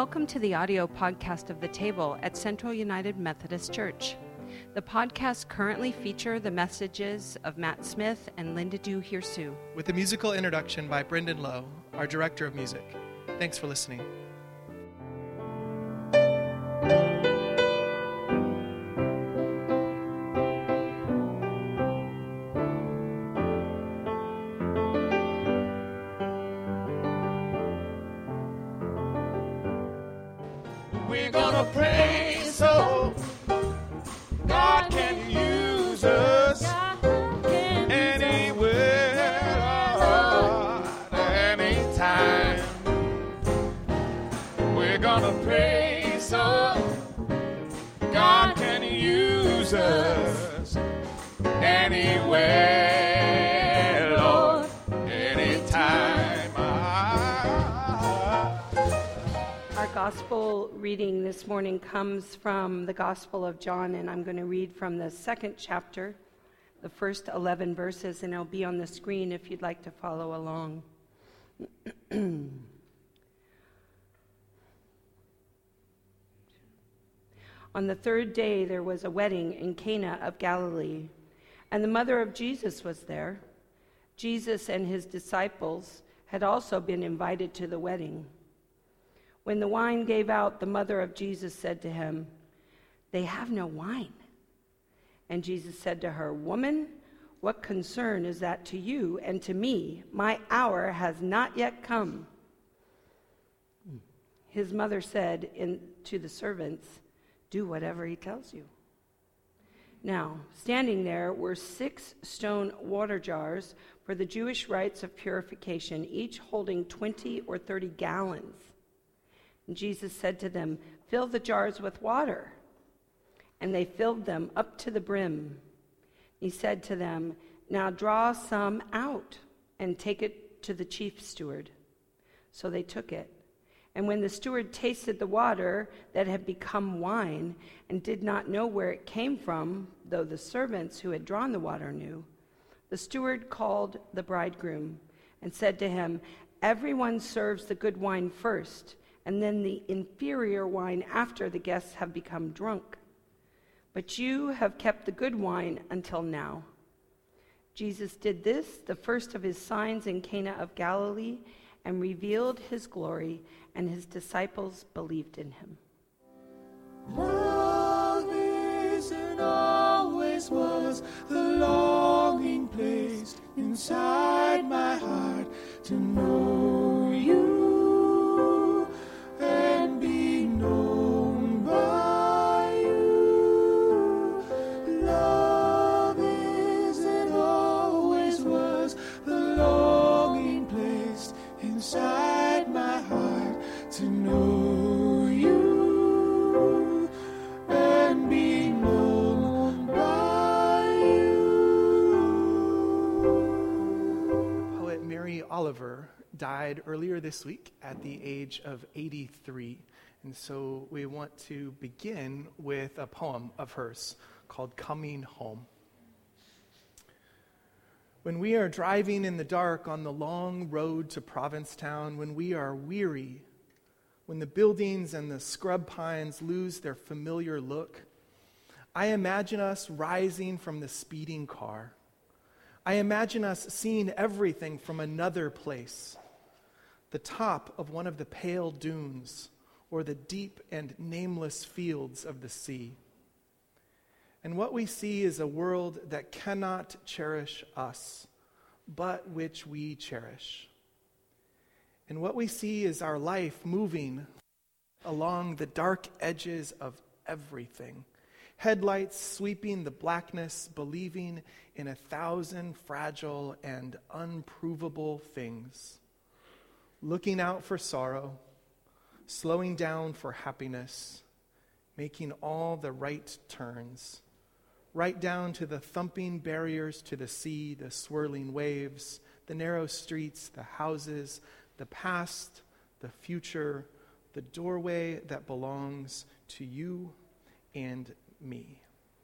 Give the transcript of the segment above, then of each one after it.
Welcome to the audio podcast of The Table at Central United Methodist Church. The podcasts currently feature the messages of Matt Smith and Linda Du Hirsu, with a musical introduction by Brendan Lowe, our director of music. Thanks for listening. We're gonna pray so God can use us anywhere, Lord, anytime. We're gonna pray so God can use us anywhere, Lord, anytime. Our gospel reading this morning comes from the Gospel of John, and I'm going to read from the second chapter, the first 11 verses, and it'll be on the screen if you'd like to follow along. On the third day there was a wedding in Cana of Galilee, and the mother of Jesus was there. Jesus and his disciples had also been invited to the wedding. When the wine gave out, the mother of Jesus said to him, "They have no wine." And Jesus said to her, "Woman, what concern is that to you and to me? My hour has not yet come." His mother said to the servants, "Do whatever he tells you." Now, standing there were 6 stone water jars for the Jewish rites of purification, each holding 20 or 30 gallons. And Jesus said to them, "Fill the jars with water." And they filled them up to the brim. He said to them, "Now draw some out and take it to the chief steward." So they took it. And when the steward tasted the water that had become wine and did not know where it came from, though the servants who had drawn the water knew, the steward called the bridegroom and said to him, "Everyone serves the good wine first, and then the inferior wine after the guests have become drunk. But you have kept the good wine until now." Jesus did this, the first of his signs in Cana of Galilee, and revealed his glory, and his disciples believed in him. Love is and always was the longing placed inside my heart to know you and be known by you. Love is and always was the longing placed inside my heart to know you and be known by you. Poet Mary Oliver died earlier this week at the age of 83. And so we want to begin with a poem of hers called "Coming Home." When we are driving in the dark on the long road to Provincetown, when we are weary, when the buildings and the scrub pines lose their familiar look, I imagine us rising from the speeding car. I imagine us seeing everything from another place, the top of one of the pale dunes, or the deep and nameless fields of the sea. And what we see is a world that cannot cherish us, but which we cherish. And what we see is our life moving along the dark edges of everything. Headlights sweeping the blackness, believing in 1,000 fragile and unprovable things. Looking out for sorrow, slowing down for happiness, making all the right turns, right down to the thumping barriers to the sea, the swirling waves, the narrow streets, the houses, the past, the future, the doorway that belongs to you and me.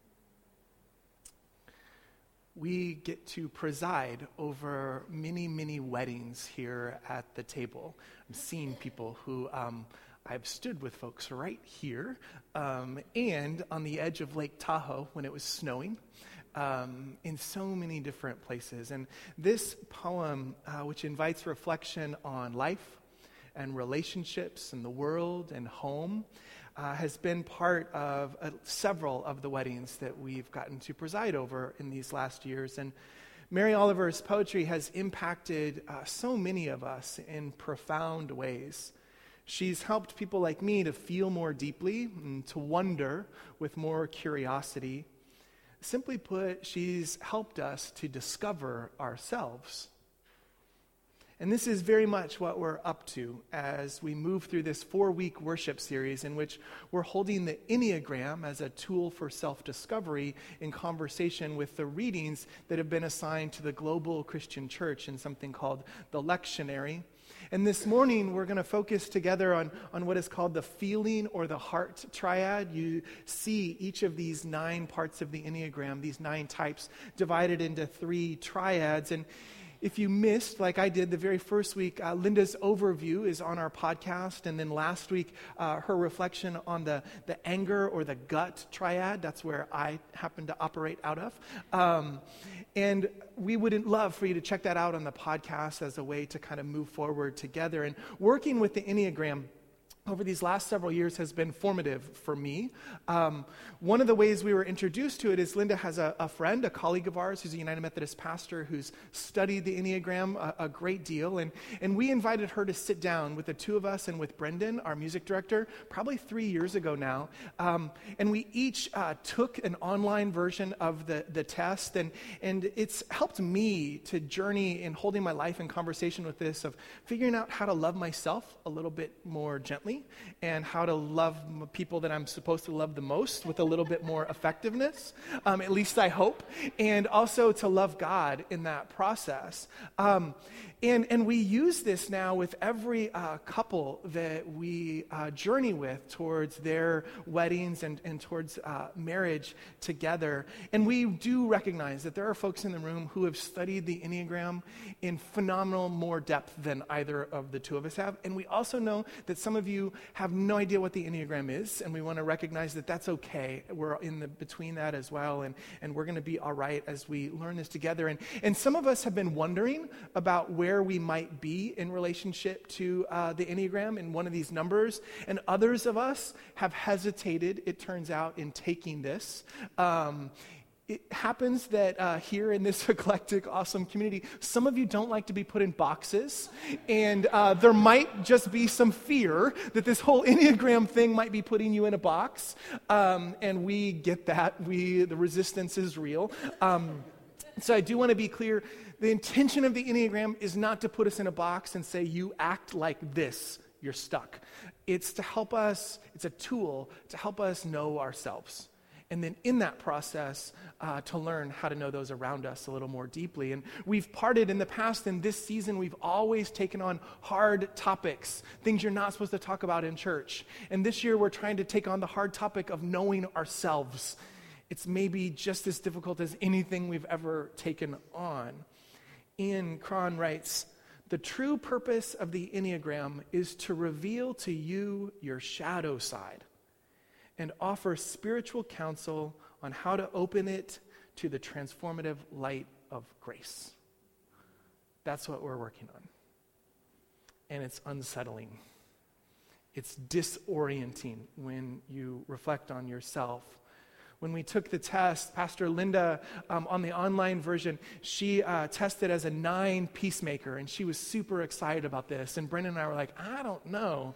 we get to preside over many, many weddings here at the table. I'm seeing people who I've stood with folks right here and on the edge of Lake Tahoe when it was snowing. In so many different places. And this poem, which invites reflection on life and relationships and the world and home, has been part of several of the weddings that we've gotten to preside over in these last years. And Mary Oliver's poetry has impacted so many of us in profound ways. She's helped people like me to feel more deeply and to wonder with more curiosity. Simply put, she's helped us to discover ourselves. And this is very much what we're up to as we move through this 4-week worship series in which we're holding the Enneagram as a tool for self-discovery in conversation with the readings that have been assigned to the global Christian church in something called the lectionary. And this morning, we're going to focus together on what is called the feeling or the heart triad. You see each of these 9 parts of the Enneagram, these 9 types, divided into 3 triads. And if you missed, like I did the very first week, Linda's overview is on our podcast. And then last week, her reflection on the anger or the gut triad. That's where I happen to operate out of. And we would love for you to check that out on the podcast as a way to kind of move forward together. And working with the Enneagram over these last several years has been formative for me. One of the ways we were introduced to it is Linda has a friend, a colleague of ours, who's a United Methodist pastor who's studied the Enneagram a great deal. And we invited her to sit down with the two of us and with Brendan, our music director, probably 3 years ago now. And we each took an online version of the test. And it's helped me to journey in holding my life in conversation with this, of figuring out how to love myself a little bit more gently, and how to love people that I'm supposed to love the most with a little bit more effectiveness, at least I hope, and also to love God in that process. And we use this now with every couple that we journey with towards their weddings and towards marriage together. And we do recognize that there are folks in the room who have studied the Enneagram in phenomenal more depth than either of the two of us have. And we also know that some of you have no idea what the Enneagram is, and we want to recognize that that's okay. We're in the between that as well, and we're going to be all right as we learn this together. And some of us have been wondering about where we might be in relationship to the Enneagram in one of these numbers, and others of us have hesitated, it turns out, in taking this. It happens that here in this eclectic, awesome community, some of you don't like to be put in boxes, and there might just be some fear that this whole Enneagram thing might be putting you in a box, and we get that. The resistance is real. So I do want to be clear, the intention of the Enneagram is not to put us in a box and say, you act like this, you're stuck. It's to help us, it's a tool to help us know ourselves. And then in that process, to learn how to know those around us a little more deeply. And we've parted in the past, and this season we've always taken on hard topics, things you're not supposed to talk about in church. And this year we're trying to take on the hard topic of knowing ourselves. It's maybe just as difficult as anything we've ever taken on. Ian Cron writes, "The true purpose of the Enneagram is to reveal to you your shadow side and offer spiritual counsel on how to open it to the transformative light of grace." That's what we're working on. And it's unsettling. It's disorienting when you reflect on yourself. When we took the test, Pastor Linda, on the online version, she tested as a 9 peacemaker, and she was super excited about this. And Brendan and I were like, I don't know.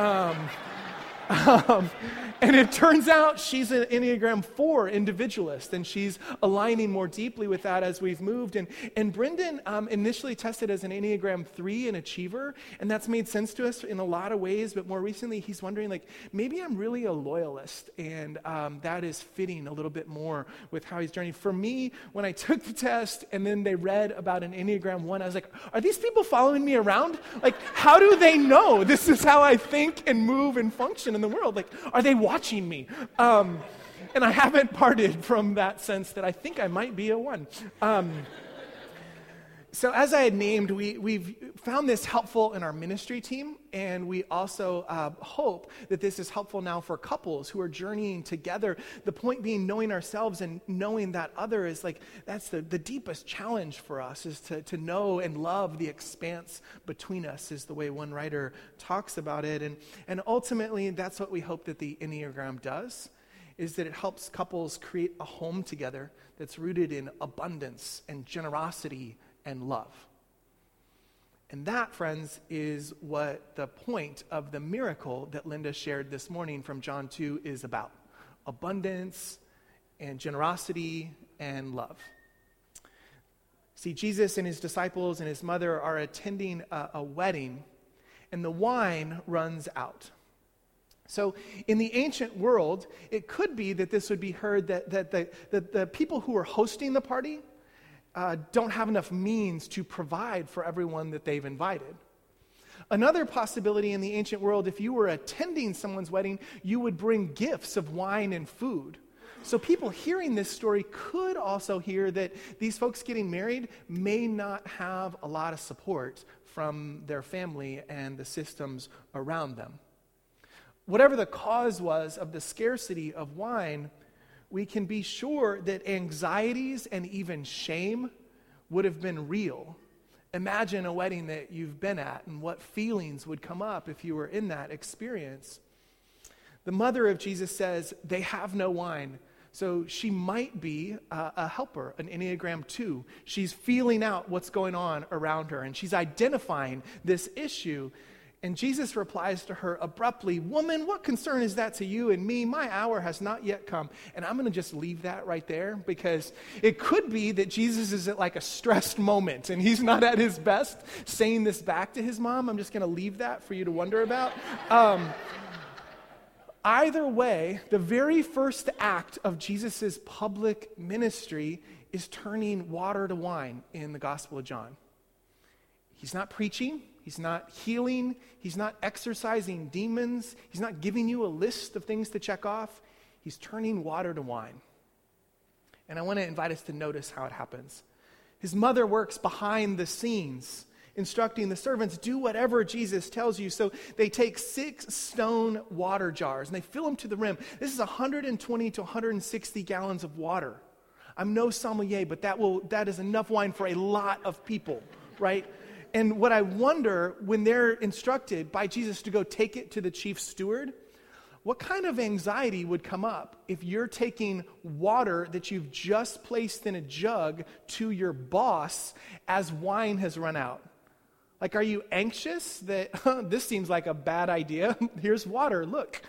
And it turns out she's an Enneagram 4 individualist, and she's aligning more deeply with that as we've moved. And Brendan initially tested as an Enneagram 3, an achiever, and that's made sense to us in a lot of ways, but more recently he's wondering, like, maybe I'm really a loyalist, and that is fitting a little bit more with how he's journeying. For me, when I took the test and then they read about an Enneagram 1, I was like, are these people following me around? Like, how do they know this is how I think and move and function in the world? Like, are they watching me? And I haven't parted from that sense that I think I might be a 1. So as I had named, we've found this helpful in our ministry team, and we also hope that this is helpful now for couples who are journeying together. The point being knowing ourselves and knowing that other is like, that's the deepest challenge for us, is to know and love the expanse between us, is the way one writer talks about it. And ultimately, that's what we hope that the Enneagram does, is that it helps couples create a home together that's rooted in abundance and generosity and love. And that, friends, is what the point of the miracle that Linda shared this morning from John 2 is about. Abundance and generosity and love. See, Jesus and his disciples and his mother are attending a wedding, and the wine runs out. So in the ancient world, it could be that this would be heard that the people who are hosting the party don't have enough means to provide for everyone that they've invited. Another possibility in the ancient world, if you were attending someone's wedding, you would bring gifts of wine and food. So people hearing this story could also hear that these folks getting married may not have a lot of support from their family and the systems around them. Whatever the cause was of the scarcity of wine, we can be sure that anxieties and even shame would have been real. Imagine a wedding that you've been at and what feelings would come up if you were in that experience. The mother of Jesus says they have no wine, so she might be a helper, an Enneagram 2. She's feeling out what's going on around her, and she's identifying this issue. And Jesus replies to her abruptly, "Woman, what concern is that to you and me? My hour has not yet come." And I'm going to just leave that right there, because it could be that Jesus is at like a stressed moment and he's not at his best saying this back to his mom. I'm just going to leave that for you to wonder about. Either way, the very first act of Jesus' public ministry is turning water to wine in the Gospel of John. He's not preaching. He's not healing. He's not exorcising demons. He's not giving you a list of things to check off. He's turning water to wine. And I want to invite us to notice how it happens. His mother works behind the scenes, instructing the servants, do whatever Jesus tells you. So they take 6 stone water jars and they fill them to the rim. This is 120 to 160 gallons of water. I'm no sommelier, but that is enough wine for a lot of people, right? And what I wonder, when they're instructed by Jesus to go take it to the chief steward, what kind of anxiety would come up if you're taking water that you've just placed in a jug to your boss as wine has run out? Like, are you anxious that this seems like a bad idea? Here's water, look.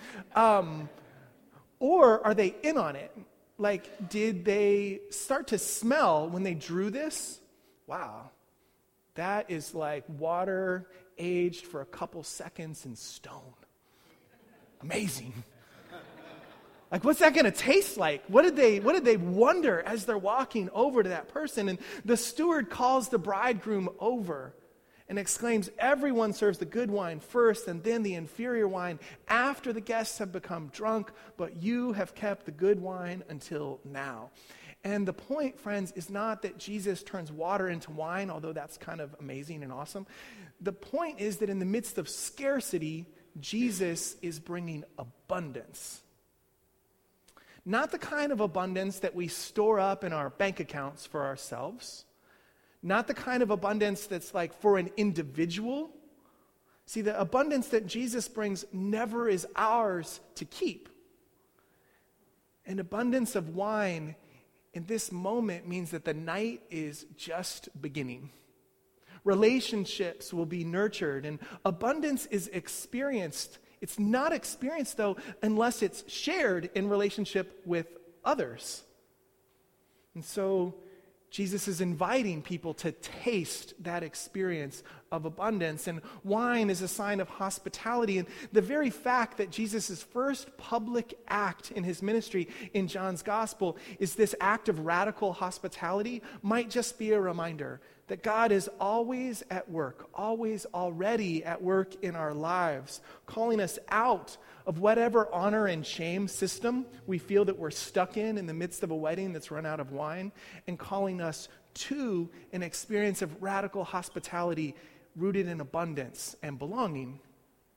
Or are they in on it? Like, did they start to smell when they drew this? Wow. That is like water aged for a couple seconds in stone. Amazing. Like, what's that going to taste like? What did they wonder as they're walking over to that person? And the steward calls the bridegroom over and exclaims, "Everyone serves the good wine first and then the inferior wine after the guests have become drunk, but you have kept the good wine until now." And the point, friends, is not that Jesus turns water into wine, although that's kind of amazing and awesome. The point is that in the midst of scarcity, Jesus is bringing abundance. Not the kind of abundance that we store up in our bank accounts for ourselves. Not the kind of abundance that's like for an individual. See, the abundance that Jesus brings never is ours to keep. An abundance of wine in this moment means that the night is just beginning. Relationships will be nurtured, and abundance is experienced. It's not experienced, though, unless it's shared in relationship with others. And so Jesus is inviting people to taste that experience of abundance. And wine is a sign of hospitality. And the very fact that Jesus' first public act in his ministry in John's gospel is this act of radical hospitality might just be a reminder that God is always at work, always already at work in our lives, calling us out of whatever honor and shame system we feel that we're stuck in the midst of a wedding that's run out of wine, and calling us to an experience of radical hospitality rooted in abundance and belonging.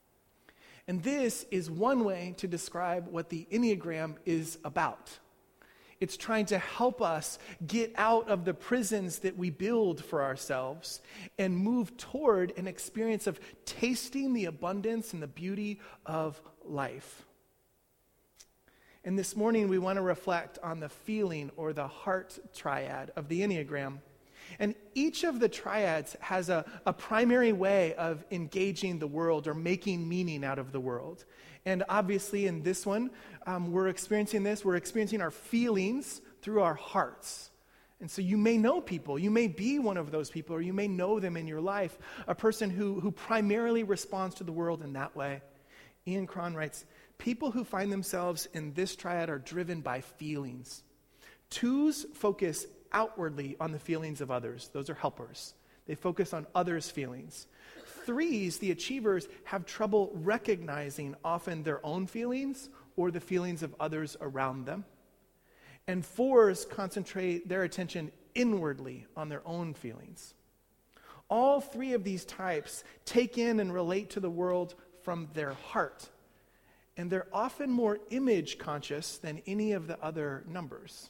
And this is one way to describe what the Enneagram is about. It's trying to help us get out of the prisons that we build for ourselves and move toward an experience of tasting the abundance and the beauty of life. And this morning we want to reflect on the feeling or the heart triad of the Enneagram. And each of the triads has a primary way of engaging the world or making meaning out of the world. And obviously in this one, we're experiencing our feelings through our hearts. And so you may know people, you may be one of those people, or you may know them in your life, a person who primarily responds to the world in that way. Ian Cron writes, people who find themselves in this triad are driven by feelings. Twos focus outwardly on the feelings of others. Those are helpers. They focus on others' feelings. Threes, the achievers, have trouble recognizing often their own feelings or the feelings of others around them. And fours concentrate their attention inwardly on their own feelings. All three of these types take in and relate to the world from their heart. And they're often more image conscious than any of the other numbers.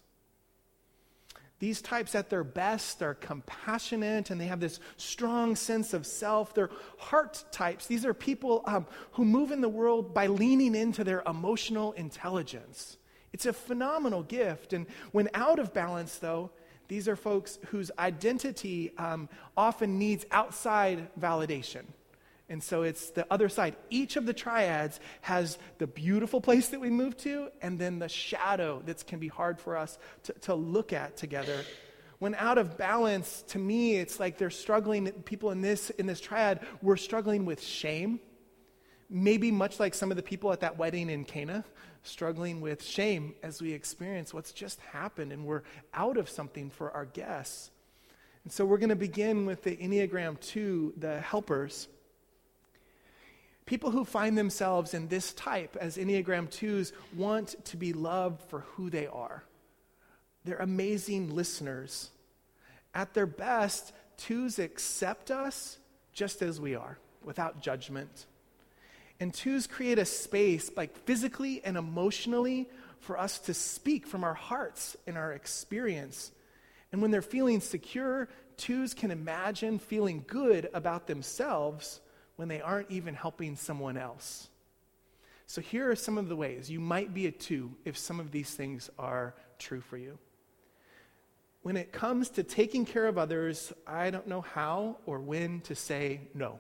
These types at their best are compassionate and they have this strong sense of self. They're heart types. These are people who move in the world by leaning into their emotional intelligence. It's a phenomenal gift. And when out of balance, though, these are folks whose identity often needs outside validation. And so it's the other side. Each of the triads has the beautiful place that we move to and then the shadow that can be hard for us to look at together. When out of balance, to me, it's like they're struggling, people in this triad, we're struggling with shame. Maybe much like some of the people at that wedding in Cana, struggling with shame as we experience what's just happened and we're out of something for our guests. And so we're going to begin with the Enneagram 2, the helpers. People who find themselves in this type as Enneagram 2s want to be loved for who they are. They're amazing listeners. At their best, 2s accept us just as we are, without judgment. And 2s create a space, like physically and emotionally, for us to speak from our hearts and our experience. And when they're feeling secure, 2s can imagine feeling good about themselves when they aren't even helping someone else. So here are some of the ways you might be a 2 if some of these things are true for you. When it comes to taking care of others, I don't know how or when to say no.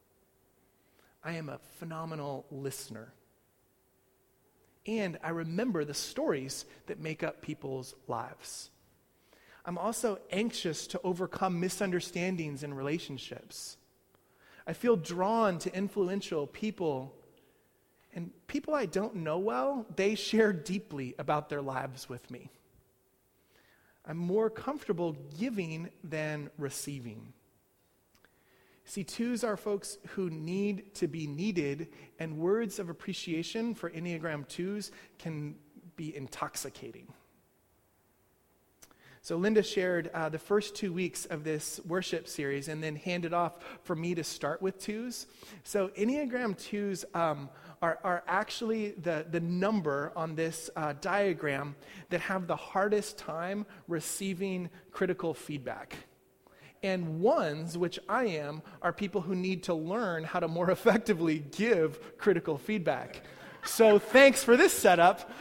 I am a phenomenal listener. And I remember the stories that make up people's lives. I'm also anxious to overcome misunderstandings in relationships. I feel drawn to influential people, and people I don't know well, they share deeply about their lives with me. I'm more comfortable giving than receiving. See, 2s are folks who need to be needed, and words of appreciation for Enneagram 2s can be intoxicating. So Linda shared the first 2 weeks of this worship series and then handed off for me to start with 2s. So Enneagram 2s are actually the number on this diagram that have the hardest time receiving critical feedback. And 1s, which I am, are people who need to learn how to more effectively give critical feedback. So thanks for this setup.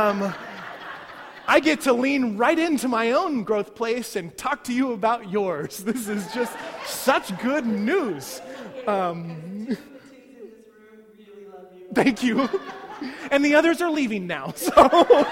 I get to lean right into my own growth place and talk to you about yours. This is just such good news. Thank you. And the others are leaving now. So,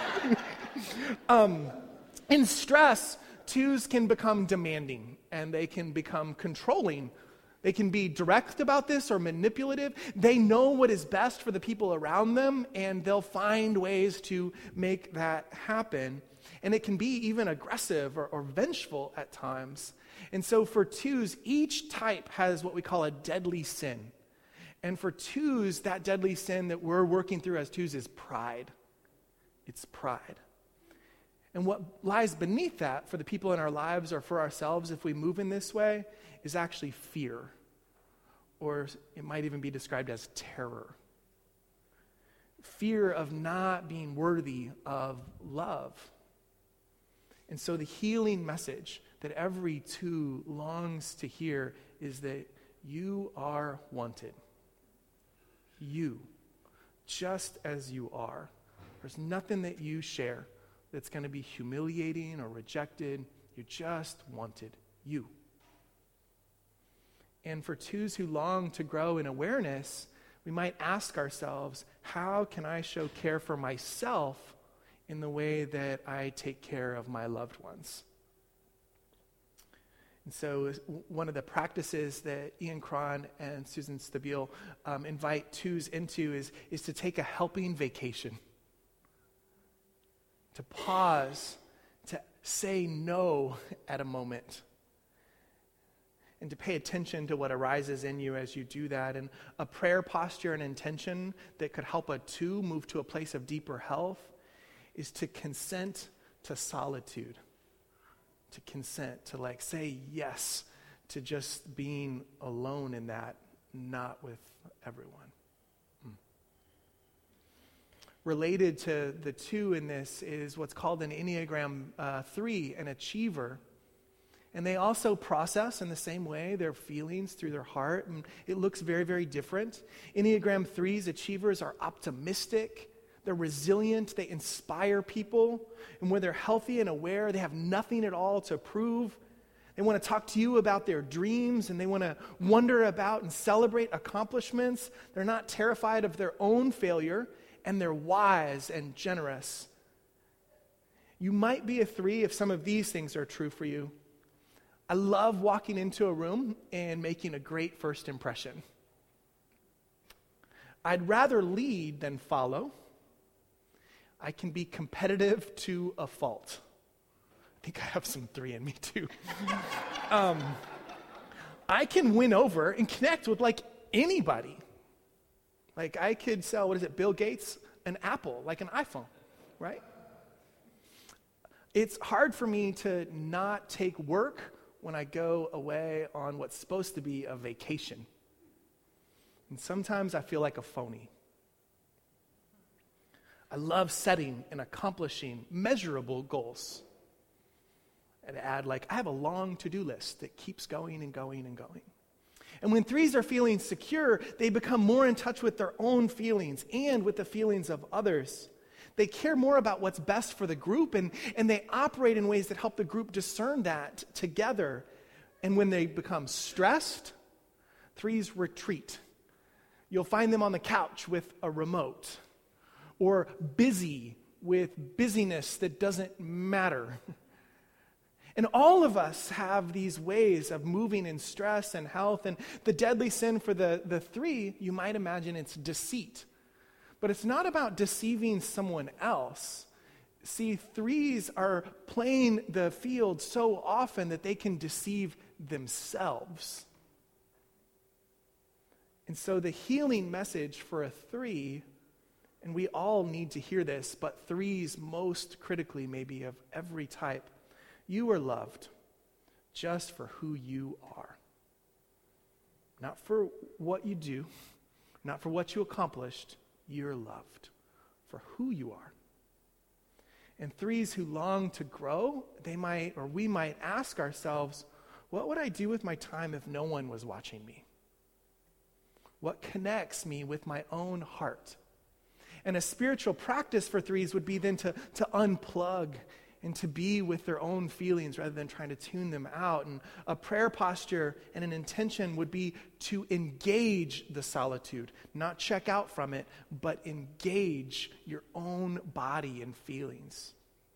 in stress, 2s can become demanding and they can become controlling. They can be direct about this or manipulative. They know what is best for the people around them, and they'll find ways to make that happen. And it can be even aggressive or vengeful at times. And so for 2s, each type has what we call a deadly sin. And for 2s, that deadly sin that we're working through as 2s is pride. It's pride. And what lies beneath that for the people in our lives or for ourselves if we move in this way is actually fear, or it might even be described as terror. fear of not being worthy of love. And so the healing message that every two longs to hear is that you are wanted. You, just as you are. There's nothing that you share that's going to be humiliating or rejected. You're just wanted. You. And for twos who long to grow in awareness, we might ask ourselves, how can I show care for myself in the way that I take care of my loved ones? And so one of the practices that Ian Cron and Susan Stabile invite twos into is to take a helping vacation. To pause, to say no at a moment. And to pay attention to what arises in you as you do that. And a prayer posture and intention that could help a two move to a place of deeper health is to consent to solitude. To consent, to say yes to just being alone in that, not with everyone. Related to the two in this is what's called an Enneagram 3, an achiever. And they also process in the same way their feelings through their heart, and it looks very, very different. Enneagram 3's achievers are optimistic, they're resilient, they inspire people, and when they're healthy and aware, they have nothing at all to prove. They want to talk to you about their dreams, and they want to wonder about and celebrate accomplishments. They're not terrified of their own failure, and they're wise and generous. You might be a 3 if some of these things are true for you. I love walking into a room and making a great first impression. I'd rather lead than follow. I can be competitive to a fault. I think I have some 3 in me too. I can win over and connect with anybody. I could sell, Bill Gates, an Apple, an iPhone, right? It's hard for me to not take work when I go away on what's supposed to be a vacation. And sometimes I feel like a phony. I love setting and accomplishing measurable goals. And add I have a long to-do list that keeps going and going and going. And when 3s are feeling secure, they become more in touch with their own feelings and with the feelings of others. They care more about what's best for the group, and they operate in ways that help the group discern that together. And when they become stressed, 3s retreat. You'll find them on the couch with a remote, or busy with busyness that doesn't matter. And all of us have these ways of moving in stress and health, and the deadly sin for the 3, you might imagine it's deceit. But it's not about deceiving someone else. See, 3s are playing the field so often that they can deceive themselves. And so the healing message for a 3, and we all need to hear this, but 3s most critically maybe of every type, you are loved just for who you are. Not for what you do, not for what you accomplished. You're loved for who you are. And 3s who long to grow, we might ask ourselves, what would I do with my time if no one was watching me? What connects me with my own heart? And a spiritual practice for 3s would be then to unplug and to be with their own feelings rather than trying to tune them out. And a prayer posture and an intention would be to engage the solitude, not check out from it, but engage your own body and feelings.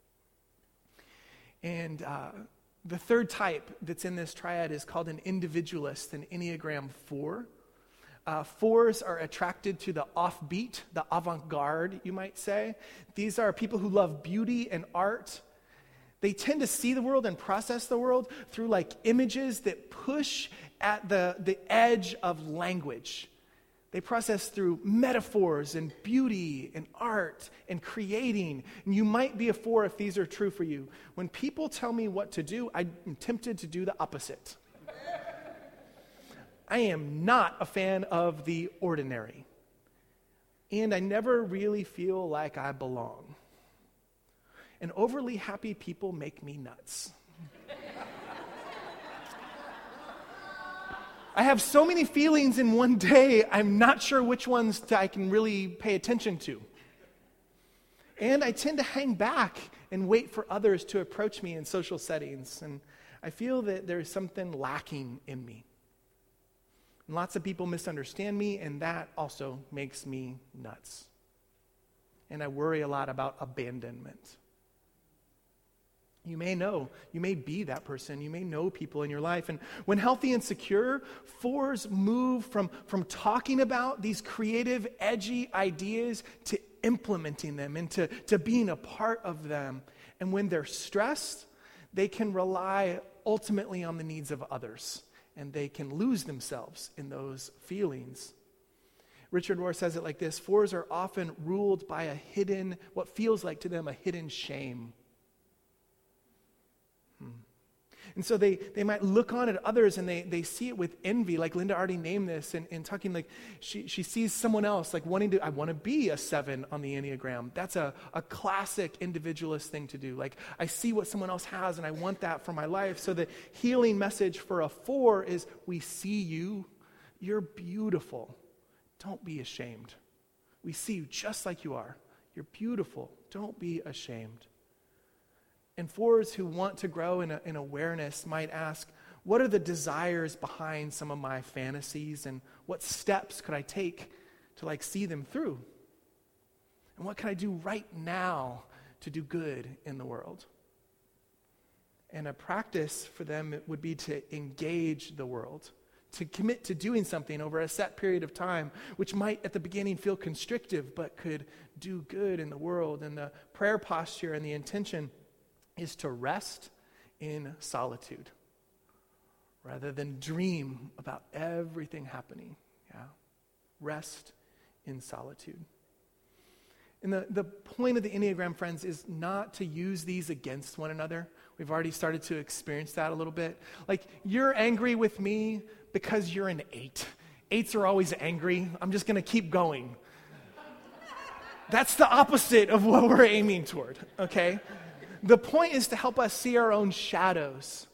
And the third type that's in this triad is called an individualist, an Enneagram 4. 4s are attracted to the offbeat, the avant-garde, you might say. These are people who love beauty and art. They tend to see the world and process the world through images that push at the edge of language. They process through metaphors and beauty and art and creating. And you might be a 4 if these are true for you. When people tell me what to do, I'm tempted to do the opposite. I am not a fan of the ordinary. and I never really feel like I belong. And overly happy people make me nuts. I have so many feelings in one day, I'm not sure which ones I can really pay attention to. And I tend to hang back and wait for others to approach me in social settings. And I feel that there's something lacking in me. And lots of people misunderstand me, and that also makes me nuts. And I worry a lot about abandonment. You may be that person. You may know people in your life. And when healthy and secure, fours move from talking about these creative, edgy ideas to implementing them and to being a part of them. And when they're stressed, they can rely ultimately on the needs of others. And they can lose themselves in those feelings. Richard Rohr says it like this: fours are often ruled by what feels like to them a hidden shame. And so they might look on at others and they see it with envy, like Linda already named this, and talking like she sees someone else like I want to be a 7 on the Enneagram. That's a classic individualist thing to do. Like, I see what someone else has and I want that for my life. So the healing message for a 4 is, we see you. You're beautiful. Don't be ashamed. We see you just like you are. You're beautiful. Don't be ashamed. And 4s who want to grow in awareness might ask, what are the desires behind some of my fantasies, and what steps could I take to see them through? And what can I do right now to do good in the world? And a practice for them would be to engage the world, to commit to doing something over a set period of time, which might at the beginning feel constrictive, but could do good in the world. And the prayer posture and the intention is to rest in solitude rather than dream about everything happening. Yeah, rest in solitude. And the point of the Enneagram, friends, is not to use these against one another. We've already started to experience that a little bit. Like, you're angry with me because you're an 8. 8s are always angry. I'm just going to keep going. That's the opposite of what we're aiming toward, okay? The point is to help us see our own shadows,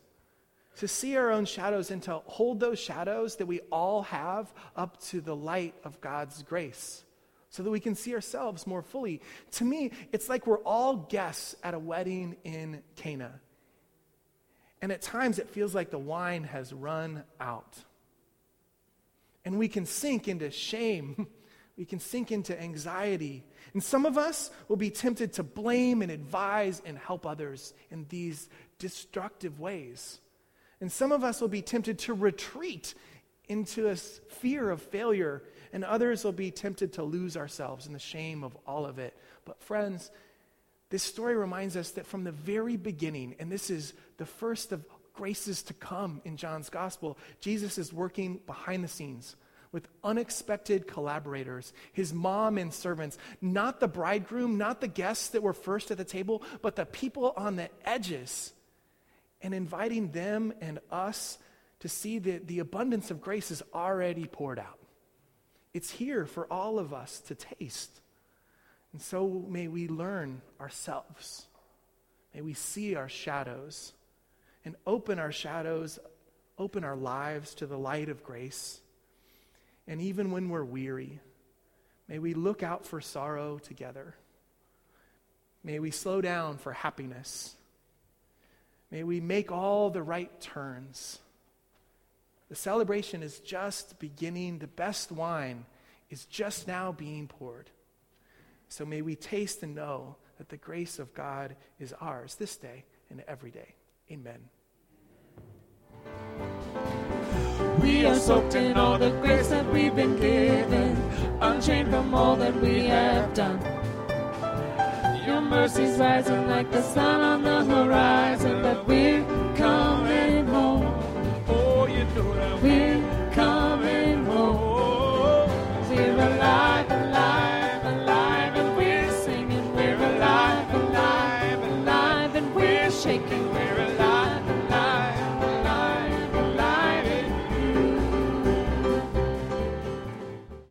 and to hold those shadows that we all have up to the light of God's grace so that we can see ourselves more fully. To me, it's like we're all guests at a wedding in Cana. And at times it feels like the wine has run out. And we can sink into shame. We can sink into anxiety. And some of us will be tempted to blame and advise and help others in these destructive ways. And some of us will be tempted to retreat into a fear of failure. And others will be tempted to lose ourselves in the shame of all of it. But friends, this story reminds us that from the very beginning, and this is the first of graces to come in John's gospel, Jesus is working behind the scenes with unexpected collaborators, his mom and servants, not the bridegroom, not the guests that were first at the table, but the people on the edges, and inviting them and us to see that the abundance of grace is already poured out. It's here for all of us to taste. And so may we learn ourselves. May we see our shadows and open our shadows, open our lives to the light of grace. And even when we're weary, may we look out for sorrow together. May we slow down for happiness. May we make all the right turns. The celebration is just beginning. The best wine is just now being poured. So may we taste and know that the grace of God is ours this day and every day. Amen. We are soaked in all the grace that we've been given, unchained from all that we have done. Your mercy's rising like the sun on the horizon, but we're